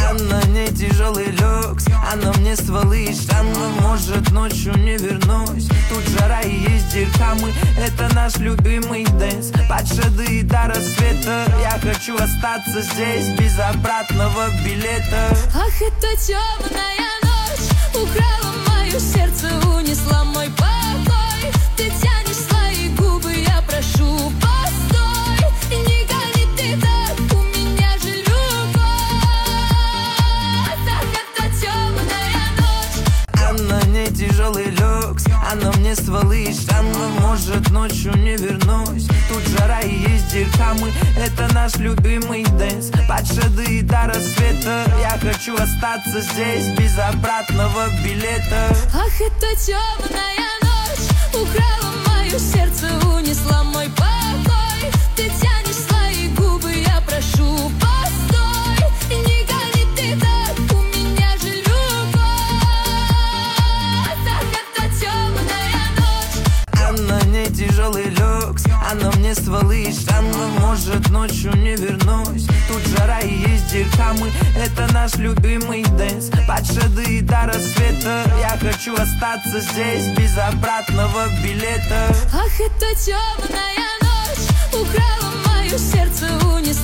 А на ней тяжелый люкс, она мне стволы и штаны. Может, ночью не вернусь. Тут жара и есть дирхамы. Это наш любимый дэнс. Под шеды до рассвета. Я хочу остаться здесь без обратного билета. Ах, это темная ночь украла мое сердце, унесла мой покой. Ты тянешь свои губы, я прошу, постой. И не гони ты так, у меня же любовь. Ах, это темная ночь. А на ней тяжелый люкс, она мне стволы и штаны. Может, ночью не вернусь. Тут жара и есть дирхамы. Это наш любимый дэнс. Под шеды до рассвета. Я хочу остаться здесь без обратного билета. Ах, это темная ночь украла мое сердце, унесла мой покой. Ты тянешь свои губы, я прошу, постой. И не гони ты так, у меня же любовь. Ах, это темная ночь. А на ней тяжелый люкс, она мне стволы и штаны. Может, ночью не вернусь. Тут жара и есть дирхамы. Это наш любимый дэнс. Под шеды до рассвета. Я хочу остаться здесь без обратного билета. Ах, это темная ночь украла мое сердце, унесла